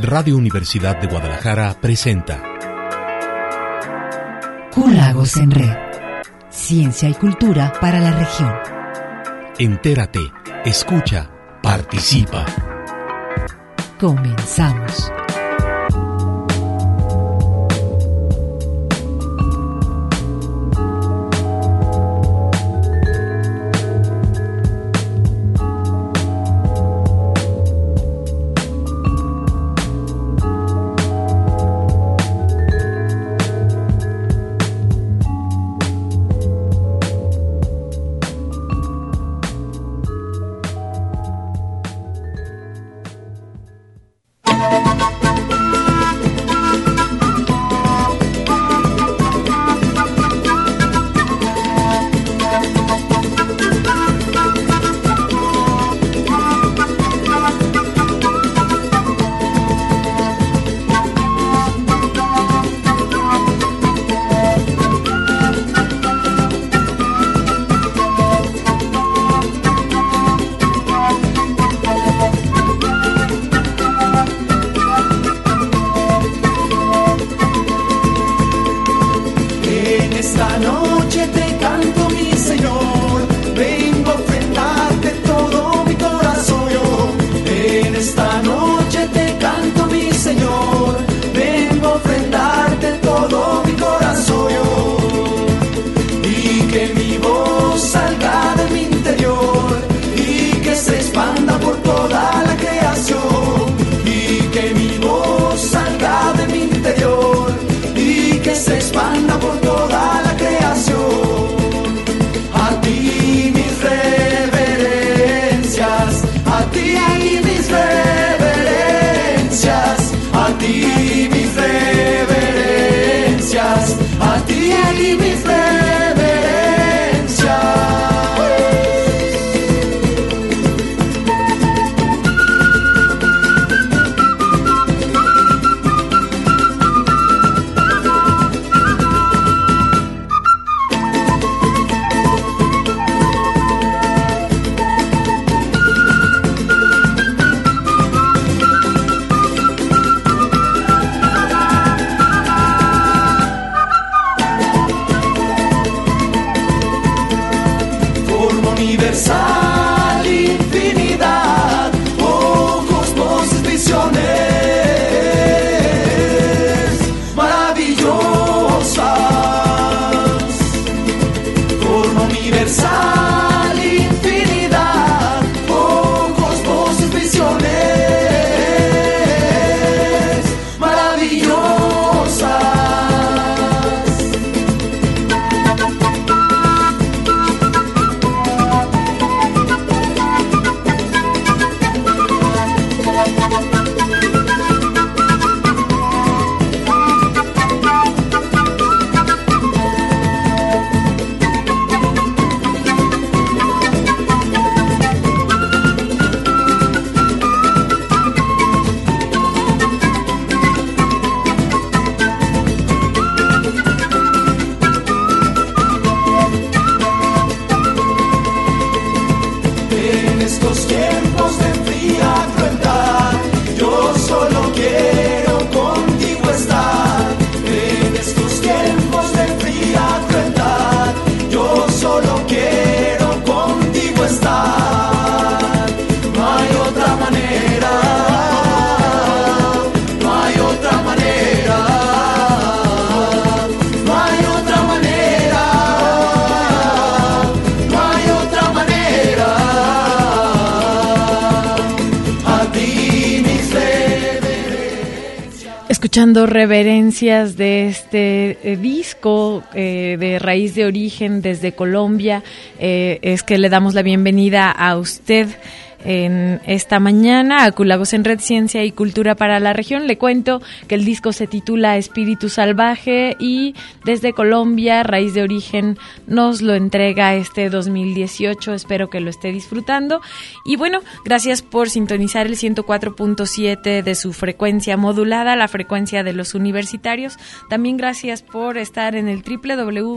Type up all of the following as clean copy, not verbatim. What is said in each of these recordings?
Radio Universidad de Guadalajara presenta Q-Lagos en Red. Ciencia y cultura para la región. Entérate, escucha, participa. Comenzamos. Escuchando reverencias de este disco de Raíz de Origen desde Colombia, es que le damos la bienvenida a usted en esta mañana a Q-Lagos en Red, Ciencia y Cultura para la región. Le cuento que el disco se titula Espíritu Salvaje y desde Colombia, Raíz de Origen nos lo entrega este 2018. Espero que lo esté disfrutando. Y bueno, gracias por sintonizar el 104.7 de su frecuencia modulada, la frecuencia de los universitarios. También gracias por estar en el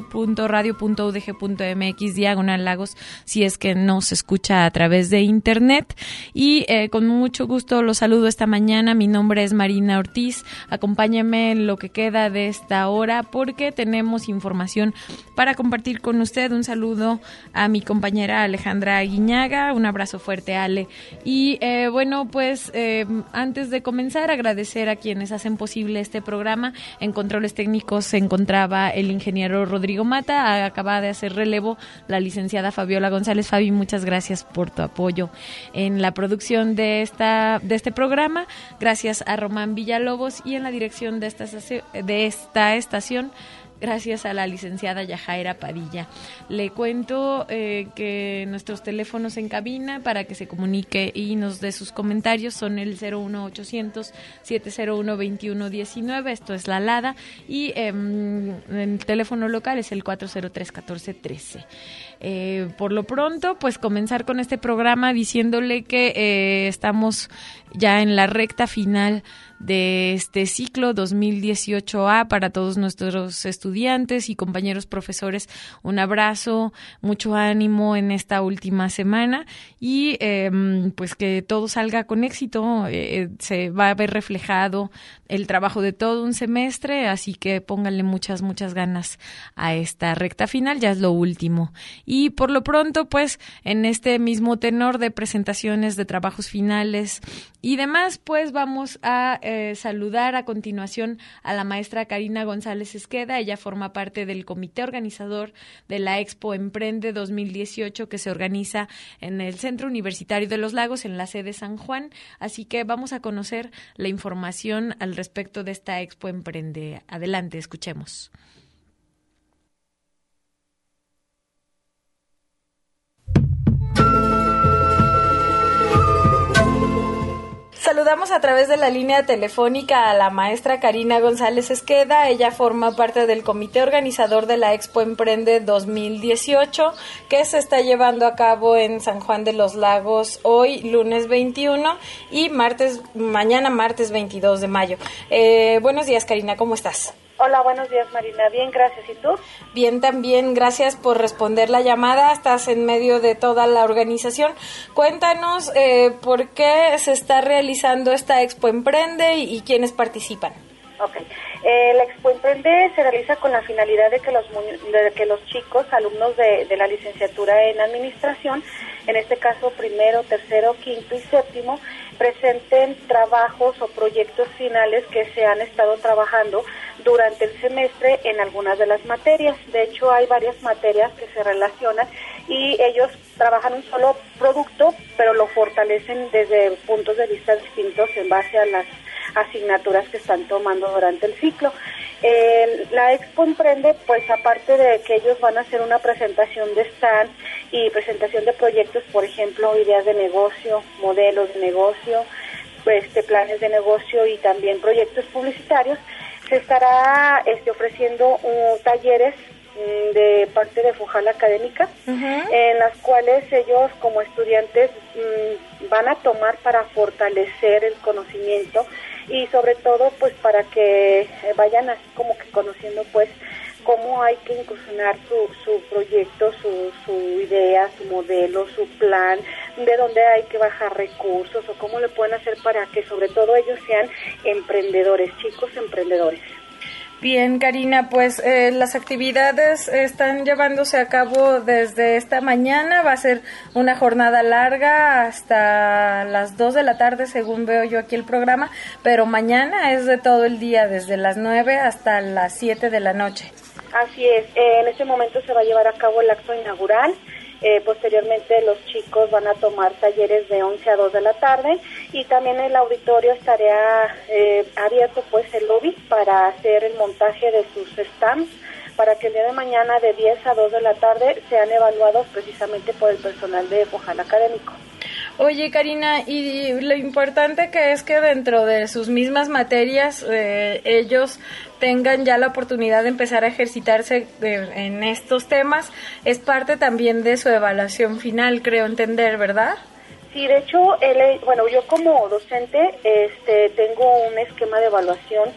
www.radio.udg.mx/Lagos, si es que nos escucha a través de internet. www.radiounam.unam.mx y con mucho gusto los saludo esta mañana. Mi nombre es Marina Ortiz. Acompáñame en lo que queda de esta hora porque tenemos información para compartir con usted. Un saludo a mi compañera Alejandra Aguiñaga, un abrazo fuerte, Ale. Y antes de comenzar, agradecer a quienes hacen posible este programa. En controles técnicos se encontraba el ingeniero Rodrigo Mata, acaba de hacer relevo la licenciada Fabiola González. Fabi, muchas gracias por tu apoyo en la producción de este programa. Gracias a Román Villalobos y en la dirección de esta estación. Gracias a la licenciada Yajaira Padilla. Le cuento que nuestros teléfonos en cabina para que se comunique y nos dé sus comentarios son el 01800-701-2119, esto es la LADA, y el teléfono local es el 403-1413. Por lo pronto, pues comenzar con este programa diciéndole que estamos ya en la recta final de este ciclo 2018A para todos nuestros estudiantes y compañeros profesores. Un abrazo, mucho ánimo en esta última semana y pues que todo salga con éxito. Se va a ver reflejado el trabajo de todo un semestre, así que pónganle muchas ganas a esta recta final, ya es lo último. Y por lo pronto, pues en este mismo tenor de presentaciones de trabajos finales y demás, pues vamos a saludar a continuación a la maestra Karina González Esqueda. Ella forma parte del comité organizador de la Expo Emprende 2018 que se organiza en el Centro Universitario de los Lagos en la sede San Juan. Así que vamos a conocer la información al respecto de esta Expo Emprende. Adelante, escuchemos. Saludamos a través de la línea telefónica a la maestra Karina González Esqueda. Ella forma parte del comité organizador de la Expo Emprende 2018 que se está llevando a cabo en San Juan de los Lagos hoy, lunes 21 y mañana martes 22 de mayo. Buenos días, Karina, ¿cómo estás? Hola, buenos días, Marina. Bien, gracias. ¿Y tú? Bien, también. Gracias por responder la llamada. Estás en medio de toda la organización. Cuéntanos por qué se está realizando esta Expo Emprende y quiénes participan. Okay. La Expo Emprende se realiza con la finalidad de que los chicos, alumnos de la licenciatura en Administración, en este caso primero, tercero, quinto y séptimo, presenten trabajos o proyectos finales que se han estado trabajando durante el semestre en algunas de las materias. De hecho, hay varias materias que se relacionan y ellos trabajan un solo producto, pero lo fortalecen desde puntos de vista distintos en base a las asignaturas que están tomando durante el ciclo. La Expo Emprende, pues aparte de que ellos van a hacer una presentación de stand y presentación de proyectos, por ejemplo, ideas de negocio, modelos de negocio, planes de negocio y también proyectos publicitarios, se estará ofreciendo talleres de parte de Fujal Académica, en las cuales ellos como estudiantes van a tomar para fortalecer el conocimiento y sobre todo pues para que vayan así como que conociendo pues cómo hay que incursionar su proyecto, su idea, su modelo, su plan, de dónde hay que bajar recursos o cómo le pueden hacer para que sobre todo ellos sean emprendedores, chicos emprendedores. Bien, Karina, pues las actividades están llevándose a cabo desde esta mañana. Va a ser una jornada larga hasta las 2 de la tarde, según veo yo aquí el programa, pero mañana es de todo el día, desde las 9 hasta las 7 de la noche. Así es, en este momento se va a llevar a cabo el acto inaugural. Posteriormente los chicos van a tomar talleres de 11 a 2 de la tarde y también el auditorio estará abierto pues el lobby para hacer el montaje de sus stands para que el día de mañana de 10 a 2 de la tarde sean evaluados precisamente por el personal de Fujal Académico. Oye, Karina, y lo importante que es que dentro de sus mismas materias ellos tengan ya la oportunidad de empezar a ejercitarse en estos temas, es parte también de su evaluación final, creo entender, ¿verdad? Sí, de hecho, yo como docente tengo un esquema de evaluación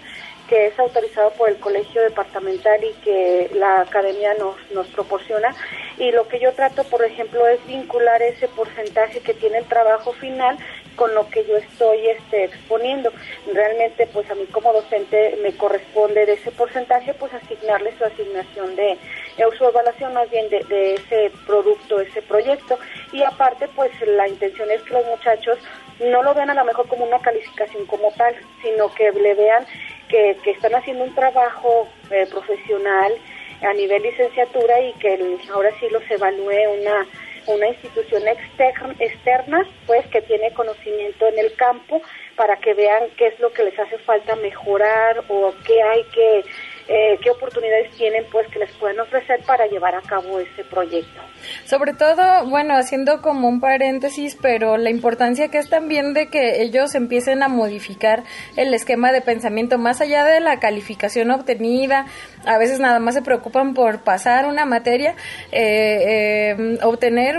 que es autorizado por el colegio departamental y que la academia nos proporciona. Y lo que yo trato, por ejemplo, es vincular ese porcentaje que tiene el trabajo final con lo que yo estoy exponiendo. Realmente, pues a mí como docente me corresponde de ese porcentaje, pues asignarle su asignación su evaluación más bien de ese producto, ese proyecto. Y aparte, pues la intención es que los muchachos no lo vean a lo mejor como una calificación como tal, sino que le vean que están haciendo un trabajo profesional a nivel licenciatura y que ahora sí los evalúe una institución externa, pues que tiene conocimiento en el campo, para que vean qué es lo que les hace falta mejorar o qué oportunidades tienen, pues que les pueden ofrecer para llevar a cabo ese proyecto. Sobre todo, bueno, haciendo como un paréntesis, pero la importancia que es también de que ellos empiecen a modificar el esquema de pensamiento más allá de la calificación obtenida. A veces nada más se preocupan por pasar una materia, obtener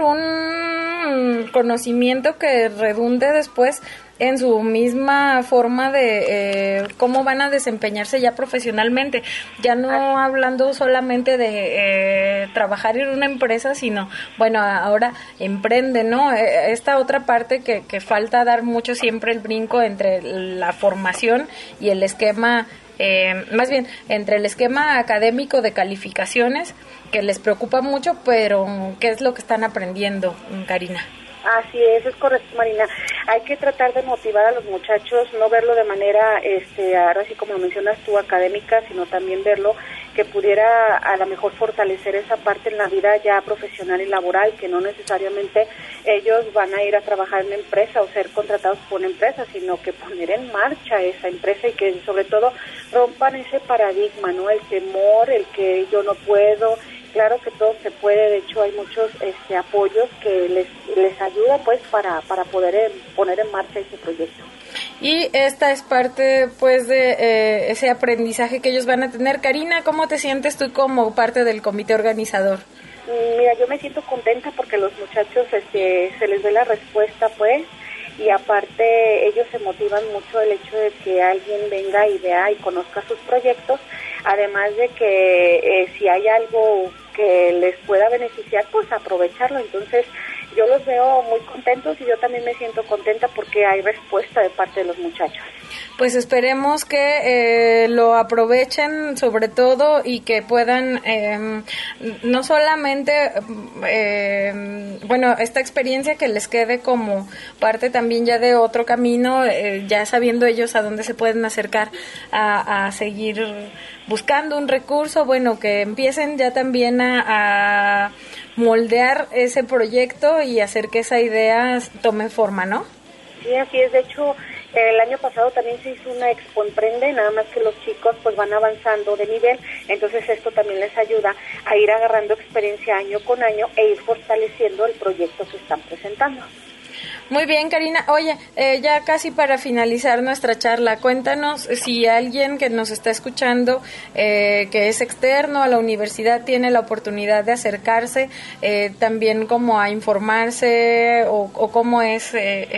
un conocimiento que redunde después en su misma forma de cómo van a desempeñarse ya profesionalmente, ya no hablando solamente de trabajar en una empresa, sino, bueno, ahora emprende, ¿no? Esta otra parte que falta dar mucho siempre el brinco entre la formación y el esquema, más bien, entre el esquema académico de calificaciones, que les preocupa mucho, pero ¿qué es lo que están aprendiendo, Karina? Así es correcto, Marina. Hay que tratar de motivar a los muchachos, no verlo de manera, ahora sí como lo mencionas tú, académica, sino también verlo que pudiera a lo mejor fortalecer esa parte en la vida ya profesional y laboral, que no necesariamente ellos van a ir a trabajar en una empresa o ser contratados por una empresa, sino que poner en marcha esa empresa y que sobre todo rompan ese paradigma, ¿no? El temor, el que yo no puedo. Claro que todo se puede, de hecho hay muchos apoyos que les ayuda pues para poder poner en marcha ese proyecto. Y esta es parte pues de ese aprendizaje que ellos van a tener. Karina, ¿cómo te sientes tú como parte del comité organizador? Mira, yo me siento contenta porque los muchachos se les ve la respuesta pues, y aparte ellos se motivan mucho el hecho de que alguien venga y vea y conozca sus proyectos, además de que si hay algo que les pueda beneficiar, pues aprovecharlo. Entonces yo los veo muy contentos y yo también me siento contenta porque hay respuesta de parte de los muchachos. Pues esperemos que lo aprovechen sobre todo y que puedan no solamente, bueno, esta experiencia que les quede como parte también ya de otro camino, ya sabiendo ellos a dónde se pueden acercar a seguir buscando un recurso, bueno, que empiecen ya también a moldear ese proyecto y hacer que esa idea tome forma, ¿no? Sí, así es. De hecho, el año pasado también se hizo una Expo Emprende, nada más que los chicos pues van avanzando de nivel, entonces esto también les ayuda a ir agarrando experiencia año con año e ir fortaleciendo el proyecto que están presentando. Muy bien, Karina. Oye, ya casi para finalizar nuestra charla, cuéntanos si alguien que nos está escuchando, que es externo a la universidad, tiene la oportunidad de acercarse también como a informarse o cómo es,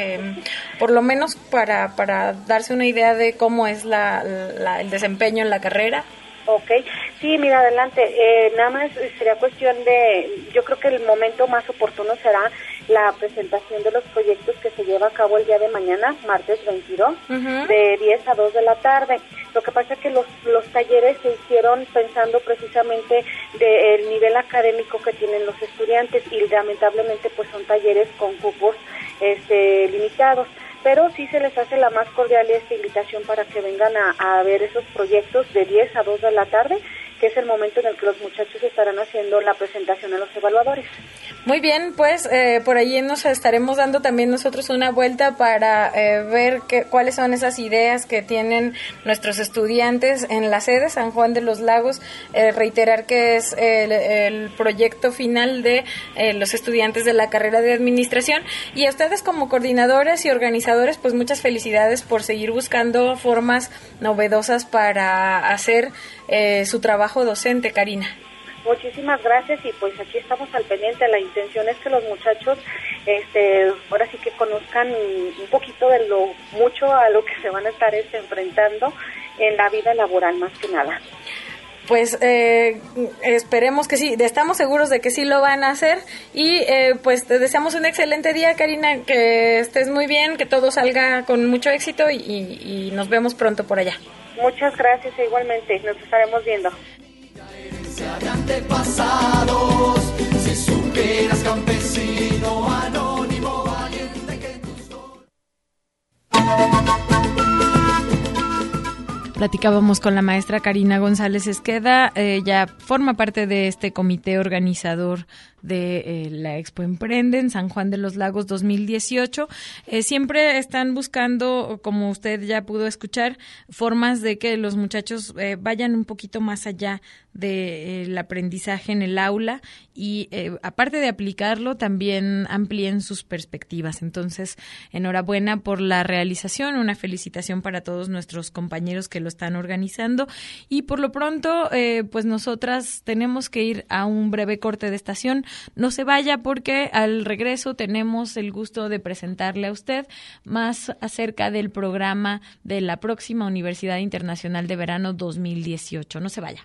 por lo menos para darse una idea de cómo es el desempeño en la carrera. Ok, sí, mira, adelante. Nada más sería cuestión yo creo que el momento más oportuno será la presentación de los proyectos que se lleva a cabo el día de mañana, martes 22, de 10 a 2 de la tarde. Lo que pasa es que los talleres se hicieron pensando precisamente del nivel académico que tienen los estudiantes y lamentablemente pues son talleres con cupos limitados. Pero sí se les hace la más cordial esta invitación para que vengan a ver esos proyectos de 10 a 2 de la tarde, que es el momento en el que los muchachos estarán haciendo la presentación a los evaluadores. Muy bien, pues por allí nos estaremos dando también nosotros una vuelta para ver cuáles son esas ideas que tienen nuestros estudiantes en la sede San Juan de los Lagos. Reiterar que es el proyecto final de los estudiantes de la carrera de administración, y a ustedes como coordinadores y organizadores, pues muchas felicidades por seguir buscando formas novedosas para hacer su trabajo docente, Karina. Muchísimas gracias y pues aquí estamos al pendiente. La intención es que los muchachos ahora sí que conozcan un poquito de lo mucho a lo que se van a estar enfrentando en la vida laboral, más que nada. Pues esperemos que sí, estamos seguros de que sí lo van a hacer y pues te deseamos un excelente día, Karina, que estés muy bien, que todo salga con mucho éxito y nos vemos pronto por allá. Muchas gracias, igualmente, nos estaremos viendo. De antepasados, si supieras, campesino anónimo valiente que tú sos. Platicábamos con la maestra Karina González Esqueda, ella forma parte de este comité organizador de la Expo Emprende en San Juan de los Lagos 2018. Siempre están buscando, como usted ya pudo escuchar, formas de que los muchachos vayan un poquito más allá del aprendizaje en el aula y aparte de aplicarlo, también amplíen sus perspectivas. Entonces, enhorabuena por la realización, una felicitación para todos nuestros compañeros que lo están organizando y por lo pronto, pues nosotras tenemos que ir a un breve corte de estación. No se vaya porque al regreso tenemos el gusto de presentarle a usted más acerca del programa de la próxima Universidad Internacional de Verano 2018. No se vaya.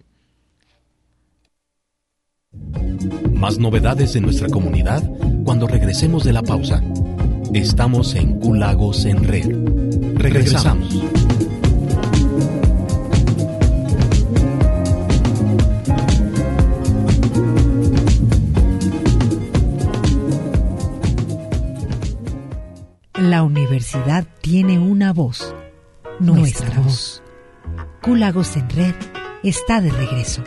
Más novedades de nuestra comunidad cuando regresemos de la pausa. Estamos en Q-Lagos en Red. Regresamos. La universidad tiene una voz, nuestra voz. Q-Lagos en Red está de regreso.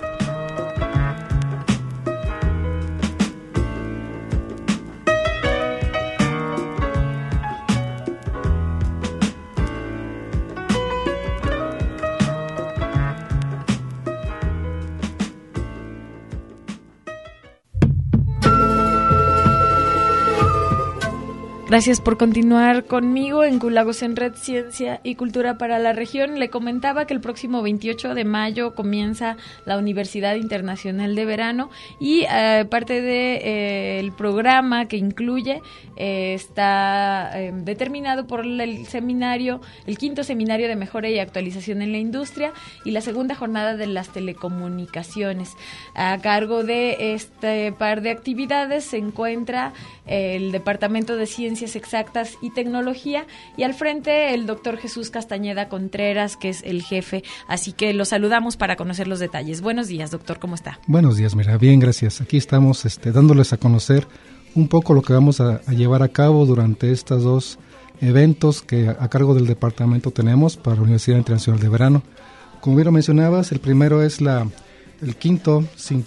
Gracias por continuar conmigo en Q-Lagos en Red, Ciencia y Cultura para la Región. Le comentaba que el próximo 28 de mayo comienza la Universidad Internacional de Verano y parte de el programa que incluye está determinado por el seminario, el 5º Seminario de Mejora y Actualización en la Industria y la segunda jornada de las telecomunicaciones. A cargo de este par de actividades se encuentra el Departamento de Ciencias Exactas y Tecnología y al frente el doctor Jesús Castañeda Contreras, que es el jefe, así que lo saludamos para conocer los detalles. Buenos días, doctor, ¿cómo está? Buenos días, mira, bien, gracias. Aquí estamos dándoles a conocer un poco lo que vamos a llevar a cabo durante estos dos eventos que a cargo del departamento tenemos para la Universidad Internacional de Verano. Como bien lo mencionabas, el primero es el quinto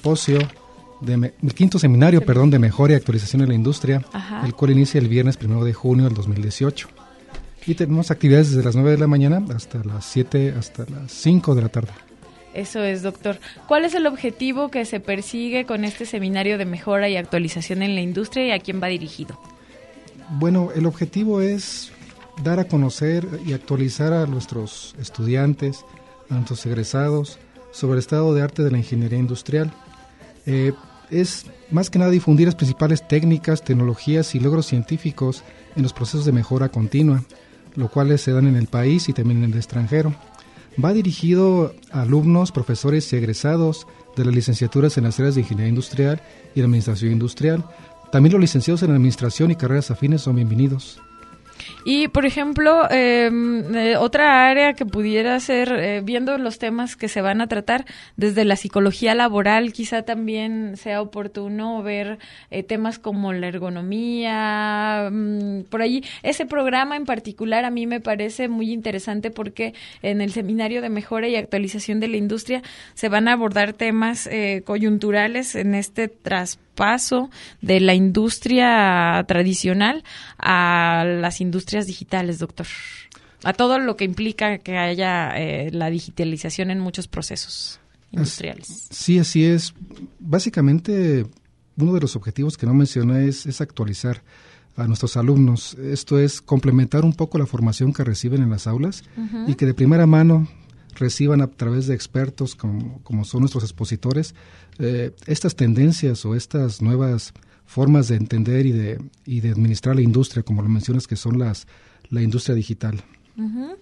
seminario de mejora y actualización en la industria, Ajá. El cual inicia el viernes 1 de junio del 2018. Y tenemos actividades desde las 9 de la mañana hasta las 7, hasta las 5 de la tarde. Eso es, doctor. ¿Cuál es el objetivo que se persigue con este seminario de mejora y actualización en la industria y a quién va dirigido? Bueno, el objetivo es dar a conocer y actualizar a nuestros estudiantes, a nuestros egresados, sobre el estado de arte de la ingeniería industrial. Es más que nada difundir las principales técnicas, tecnologías y logros científicos en los procesos de mejora continua, los cuales se dan en el país y también en el extranjero. Va dirigido a alumnos, profesores y egresados de las licenciaturas en las áreas de ingeniería industrial y de administración industrial. También los licenciados en administración y carreras afines son bienvenidos. Y, por ejemplo, otra área que pudiera ser, viendo los temas que se van a tratar, desde la psicología laboral, quizá también sea oportuno ver temas como la ergonomía, por allí. Ese programa en particular a mí me parece muy interesante porque en el seminario de mejora y actualización de la industria se van a abordar temas coyunturales en este traspaso de la industria tradicional a las industrias digitales, doctor, a todo lo que implica que haya la digitalización en muchos procesos industriales. Sí, así es. Básicamente, uno de los objetivos que no mencioné es actualizar a nuestros alumnos. Esto es complementar un poco la formación que reciben en las aulas uh-huh. y que de primera mano reciban a través de expertos como son nuestros expositores estas tendencias o estas nuevas formas de entender y de administrar la industria, como lo mencionas, que son la industria digital. Uh-huh.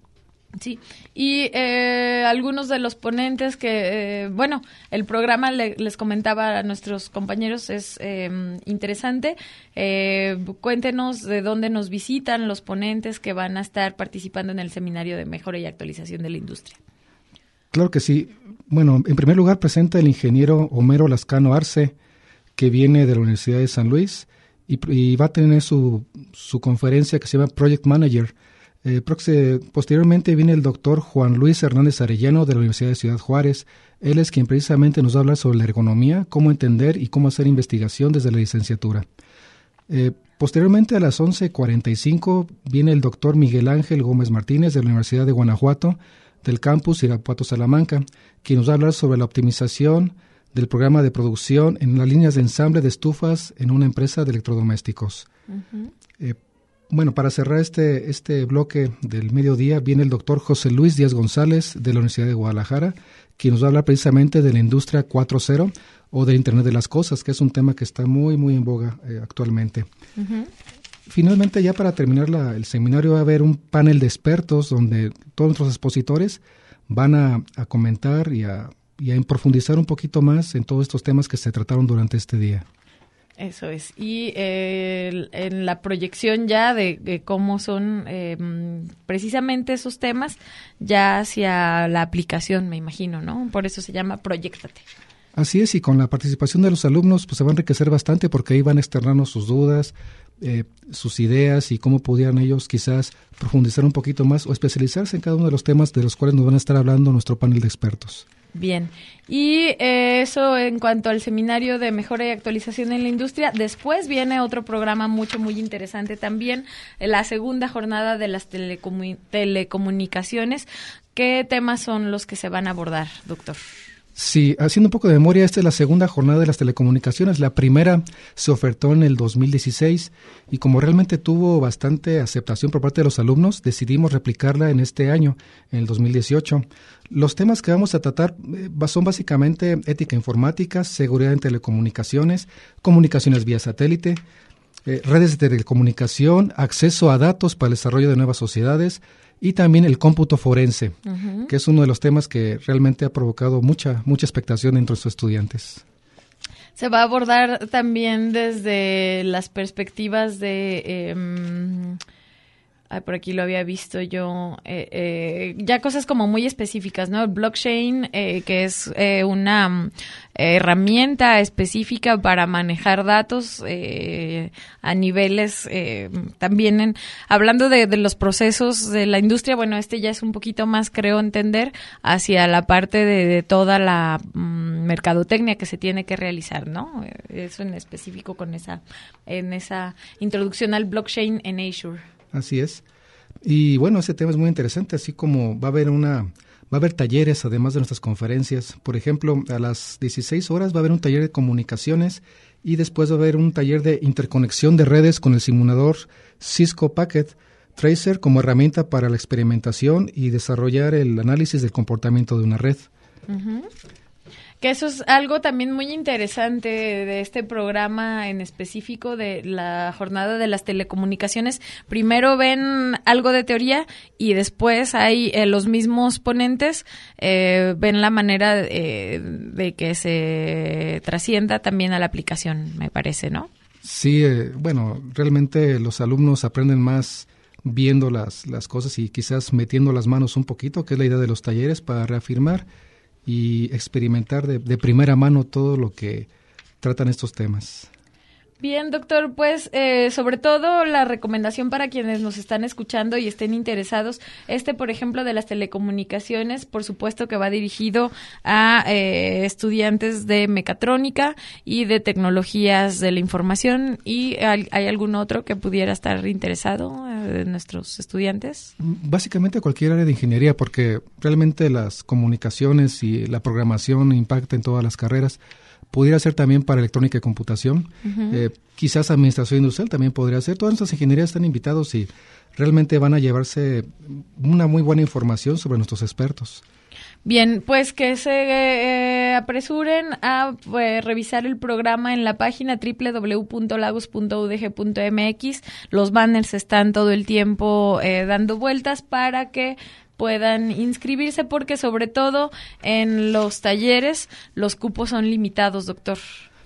Sí, y algunos de los ponentes que, el programa les comentaba a nuestros compañeros es interesante. Cuéntenos de dónde nos visitan los ponentes que van a estar participando en el seminario de mejora y actualización de la industria. Claro que sí. Bueno, en primer lugar presenta el ingeniero Homero Lascano Arce, que viene de la Universidad de San Luis y va a tener su conferencia que se llama Project Manager. Posteriormente viene el doctor Juan Luis Hernández Arellano de la Universidad de Ciudad Juárez. Él es quien precisamente nos va a hablar sobre la ergonomía, cómo entender y cómo hacer investigación desde la licenciatura. Posteriormente a las 11:45 viene el doctor Miguel Ángel Gómez Martínez de la Universidad de Guanajuato, del campus Irapuato Salamanca, quien nos va a hablar sobre la optimización del programa de producción en las líneas de ensamble de estufas en una empresa de electrodomésticos. Uh-huh. Para cerrar este bloque del mediodía viene el doctor José Luis Díaz González de la Universidad de Guadalajara, quien nos va a hablar precisamente de la industria 4.0 o del Internet de las Cosas, que es un tema que está muy, muy en boga actualmente. Uh-huh. Finalmente, ya para terminar el seminario, va a haber un panel de expertos donde todos nuestros expositores van a comentar y a profundizar un poquito más en todos estos temas que se trataron durante este día. Eso es. Y en la proyección ya de cómo son precisamente esos temas, ya hacia la aplicación, me imagino, ¿no? Por eso se llama Proyéctate. Así es, y con la participación de los alumnos pues se va a enriquecer bastante porque ahí van a externarnos sus dudas, sus ideas y cómo pudieran ellos quizás profundizar un poquito más o especializarse en cada uno de los temas de los cuales nos van a estar hablando nuestro panel de expertos. Bien, y eso en cuanto al seminario de mejora y actualización en la industria. Después viene otro programa muy interesante también, la segunda jornada de las telecomunicaciones. ¿Qué temas son los que se van a abordar, doctor? Sí, haciendo un poco de memoria, esta es la segunda jornada de las telecomunicaciones. La primera se ofertó en el 2016 y como realmente tuvo bastante aceptación por parte de los alumnos, decidimos replicarla en este año, en el 2018. Los temas que vamos a tratar son básicamente ética informática, seguridad en telecomunicaciones, comunicaciones vía satélite, redes de telecomunicación, acceso a datos para el desarrollo de nuevas sociedades, y también el cómputo forense, uh-huh, que es uno de los temas que realmente ha provocado mucha expectación entre los estudiantes. Se va a abordar también desde las perspectivas de... por aquí lo había visto yo, ya cosas como muy específicas, ¿no? El blockchain, que es una herramienta específica para manejar datos a niveles, también hablando de los procesos de la industria. Bueno, ya es un poquito más, creo entender, hacia la parte de toda la mercadotecnia que se tiene que realizar, ¿no? Eso en específico en esa introducción al blockchain en Azure. Así es. Y bueno, ese tema es muy interesante, así como va a haber talleres además de nuestras conferencias. Por ejemplo, a las 16 horas va a haber un taller de comunicaciones y después va a haber un taller de interconexión de redes con el simulador Cisco Packet Tracer como herramienta para la experimentación y desarrollar el análisis del comportamiento de una red. Uh-huh. Que eso es algo también muy interesante de este programa en específico de la jornada de las telecomunicaciones. Primero ven algo de teoría y después hay los mismos ponentes ven la manera de que se trascienda también a la aplicación, me parece, ¿no? Sí, realmente los alumnos aprenden más viendo las cosas y quizás metiendo las manos un poquito, que es la idea de los talleres, para reafirmar y experimentar de primera mano todo lo que tratan estos temas. Bien, doctor, pues sobre todo la recomendación para quienes nos están escuchando y estén interesados, por ejemplo, de las telecomunicaciones, por supuesto que va dirigido a estudiantes de mecatrónica y de tecnologías de la información. ¿Y hay algún otro que pudiera estar interesado de nuestros estudiantes? Básicamente cualquier área de ingeniería, porque realmente las comunicaciones y la programación impactan en todas las carreras. pudiera ser también para electrónica y computación, quizás administración industrial también podría ser. Todas nuestras ingenierías están invitados y realmente van a llevarse una muy buena información sobre nuestros expertos. Bien, pues que se apresuren a revisar el programa en la página www.lagos.udg.mx. Los banners están todo el tiempo dando vueltas para que puedan inscribirse, porque sobre todo en los talleres los cupos son limitados, doctor.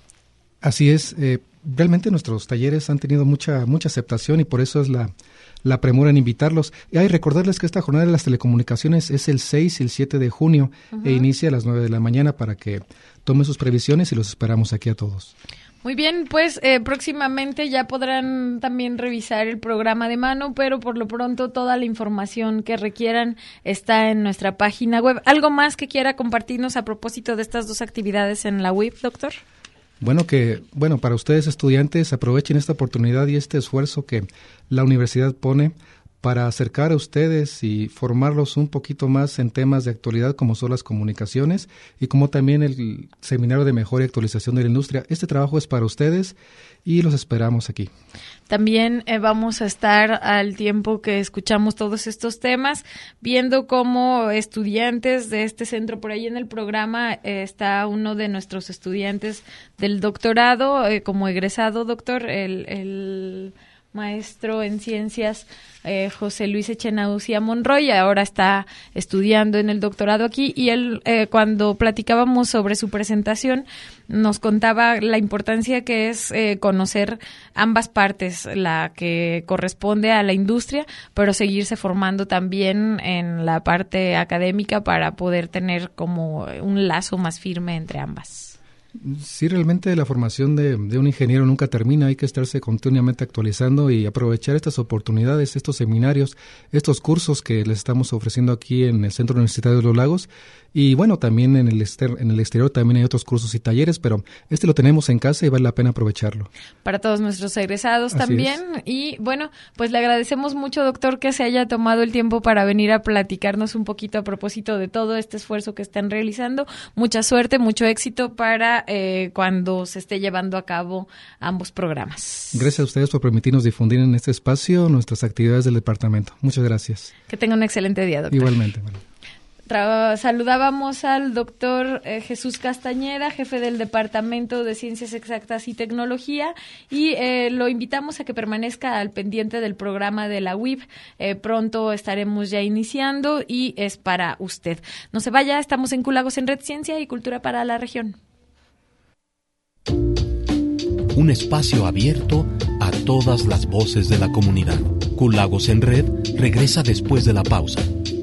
Así es, realmente nuestros talleres han tenido mucha aceptación y por eso es la premura en invitarlos. Y recordarles que esta jornada de las telecomunicaciones es el 6 y el 7 de junio e inicia a las 9 de la mañana para que tomen sus previsiones y los esperamos aquí a todos. Muy bien, pues próximamente ya podrán también revisar el programa de mano, pero por lo pronto toda la información que requieran está en nuestra página web. ¿Algo más que quiera compartirnos a propósito de estas dos actividades en la WIP, doctor? Bueno, para ustedes estudiantes, aprovechen esta oportunidad y este esfuerzo que la universidad pone para acercar a ustedes y formarlos un poquito más en temas de actualidad como son las comunicaciones y como también el Seminario de Mejora y Actualización de la Industria. Este trabajo es para ustedes y los esperamos aquí. También vamos a estar al tiempo que escuchamos todos estos temas, viendo cómo estudiantes de este centro, por ahí en el programa está uno de nuestros estudiantes del doctorado, como egresado, doctor, el maestro en ciencias José Luis Echenaucía Monroy, ahora está estudiando en el doctorado aquí, y él cuando platicábamos sobre su presentación nos contaba la importancia que es conocer ambas partes, la que corresponde a la industria, pero seguirse formando también en la parte académica para poder tener como un lazo más firme entre ambas. Sí, realmente la formación de un ingeniero nunca termina, hay que estarse continuamente actualizando y aprovechar estas oportunidades, estos seminarios, estos cursos que les estamos ofreciendo aquí en el Centro Universitario de los Lagos. Y bueno, también en el exterior también hay otros cursos y talleres, pero lo tenemos en casa y vale la pena aprovecharlo. Para todos nuestros egresados también. Y bueno, pues le agradecemos mucho, doctor, que se haya tomado el tiempo para venir a platicarnos un poquito a propósito de todo este esfuerzo que están realizando. Mucha suerte, mucho éxito para cuando se esté llevando a cabo ambos programas. Gracias a ustedes por permitirnos difundir en este espacio nuestras actividades del departamento. Muchas gracias. Que tenga un excelente día, doctor. Igualmente. Bueno. Saludábamos al doctor Jesús Castañeda, jefe del Departamento de Ciencias Exactas y Tecnología, y lo invitamos a que permanezca al pendiente del programa de la UIP. Pronto estaremos ya iniciando y es para usted. No se vaya, estamos en Q-Lagos en Red, Ciencia y Cultura para la región. Un espacio abierto a todas las voces de la comunidad. Q-Lagos en Red regresa después de la pausa.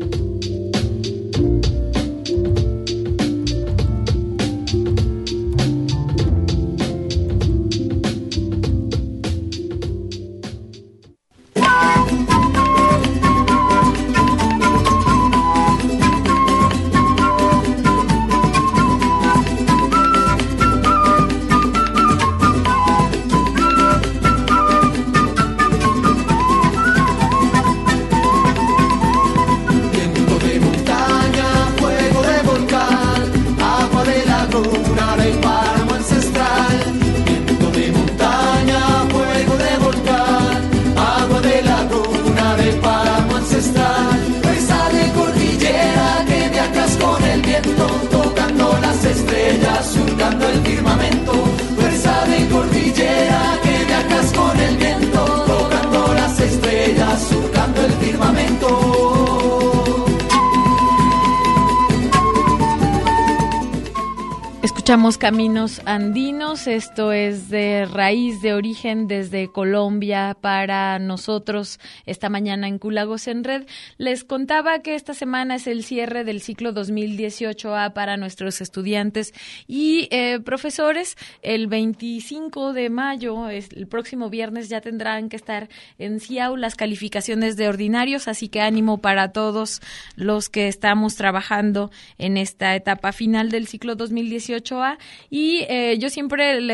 Escuchamos Caminos Andinos, esto es de Raíz de Origen desde Colombia para nosotros esta mañana en Q-Lagos en Red. Les contaba que esta semana es el cierre del ciclo 2018A para nuestros estudiantes y profesores. El 25 de mayo, el próximo viernes, ya tendrán que estar en CIAU las calificaciones de ordinarios, así que ánimo para todos los que estamos trabajando en esta etapa final del ciclo 2018A. Y yo siempre les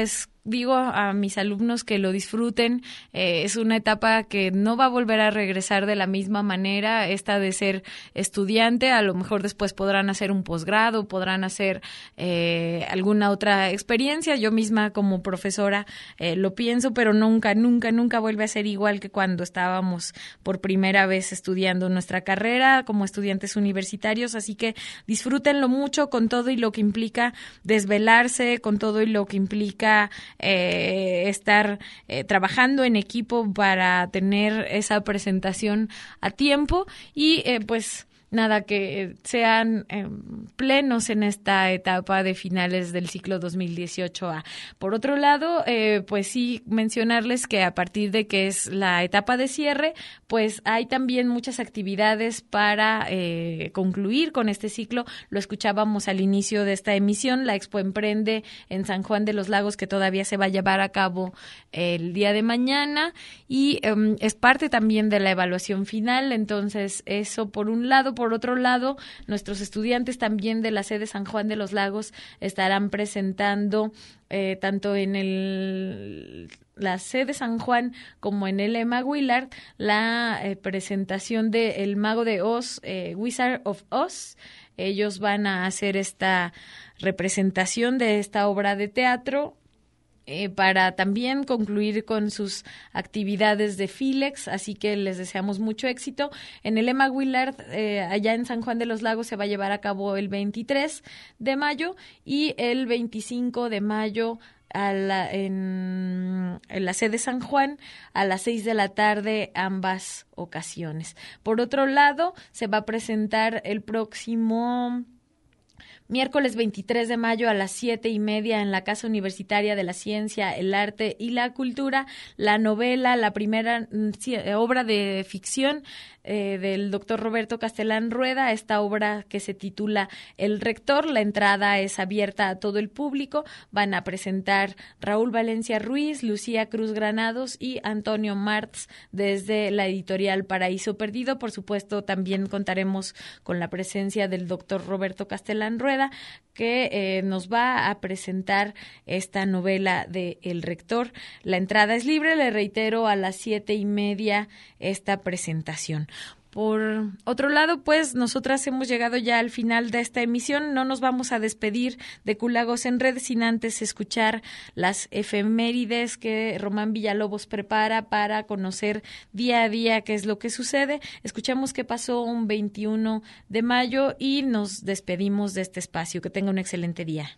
digo a mis alumnos que lo disfruten. Es una etapa que no va a volver a regresar de la misma manera, esta de ser estudiante. A lo mejor después podrán hacer un posgrado, podrán hacer alguna otra experiencia. Yo misma como profesora lo pienso, pero nunca vuelve a ser igual que cuando estábamos por primera vez estudiando nuestra carrera como estudiantes universitarios. Así que disfrútenlo mucho, con todo y lo que implica desvelarse, con todo y lo que implica estar trabajando en equipo para tener esa presentación a tiempo y pues nada, que sean plenos en esta etapa de finales del ciclo 2018A. Por otro lado, pues sí mencionarles que a partir de que es la etapa de cierre, pues hay también muchas actividades para concluir con este ciclo. Lo escuchábamos al inicio de esta emisión, la Expo Emprende en San Juan de los Lagos, que todavía se va a llevar a cabo el día de mañana y es parte también de la evaluación final. Entonces, eso por un lado. Por otro lado, nuestros estudiantes también de la sede San Juan de los Lagos estarán presentando tanto en la sede San Juan como en el Emma Willard la presentación de El Mago de Oz, Wizard of Oz. Ellos van a hacer esta representación de esta obra de teatro para también concluir con sus actividades de Filex, así que les deseamos mucho éxito. En el Emma Willard, allá en San Juan de los Lagos, se va a llevar a cabo el 23 de mayo y el 25 de mayo en la sede San Juan a las 6 de la tarde, ambas ocasiones. Por otro lado, se va a presentar el próximo miércoles 23 de mayo a las 7:30 en la Casa Universitaria de la Ciencia, el Arte y la Cultura, la novela, la primera obra de ficción del doctor Roberto Castellán Rueda, esta obra que se titula El Rector. La entrada es abierta a todo el público. Van a presentar Raúl Valencia Ruiz, Lucía Cruz Granados y Antonio Martz desde la editorial Paraíso Perdido. Por supuesto, también contaremos con la presencia del doctor Roberto Castellán Rueda, que nos va a presentar esta novela de El Rector. La entrada es libre, le reitero, a las 7:30 esta presentación. Por otro lado, pues nosotras hemos llegado ya al final de esta emisión. No nos vamos a despedir de Culagos en Red sin antes escuchar las efemérides que Román Villalobos prepara para conocer día a día qué es lo que sucede. Escuchamos qué pasó un 21 de mayo y nos despedimos de este espacio. Que tenga un excelente día.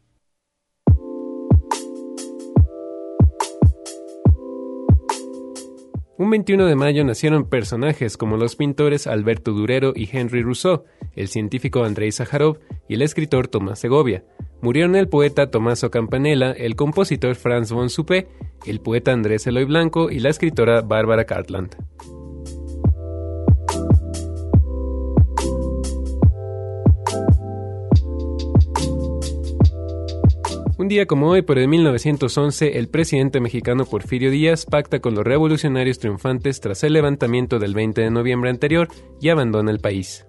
Un 21 de mayo nacieron personajes como los pintores Alberto Durero y Henry Rousseau, el científico Andrei Sájarov y el escritor Tomás Segovia. Murieron el poeta Tommaso Campanella, el compositor Franz von Suppé, el poeta Andrés Eloy Blanco y la escritora Bárbara Cartland. Un día como hoy, pero en 1911, el presidente mexicano Porfirio Díaz pacta con los revolucionarios triunfantes tras el levantamiento del 20 de noviembre anterior y abandona el país.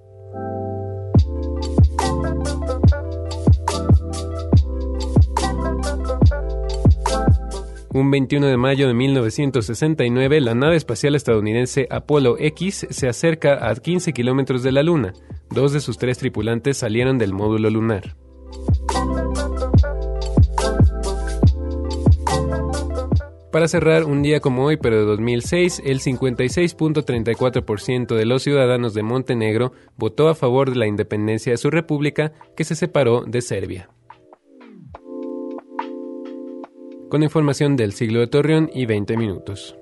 Un 21 de mayo de 1969, la nave espacial estadounidense Apolo X se acerca a 15 kilómetros de la Luna. 2 de sus 3 tripulantes salieron del módulo lunar. Para cerrar, un día como hoy, pero de 2006, el 56.34% de los ciudadanos de Montenegro votó a favor de la independencia de su república, que se separó de Serbia. Con información del Siglo de Torreón y 20 minutos.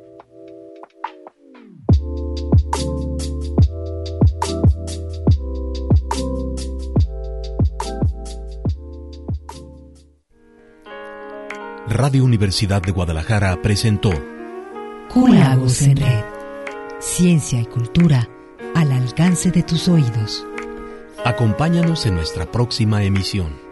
Radio Universidad de Guadalajara presentó Culagos en Red. Ciencia y cultura al alcance de tus oídos. Acompáñanos en nuestra próxima emisión.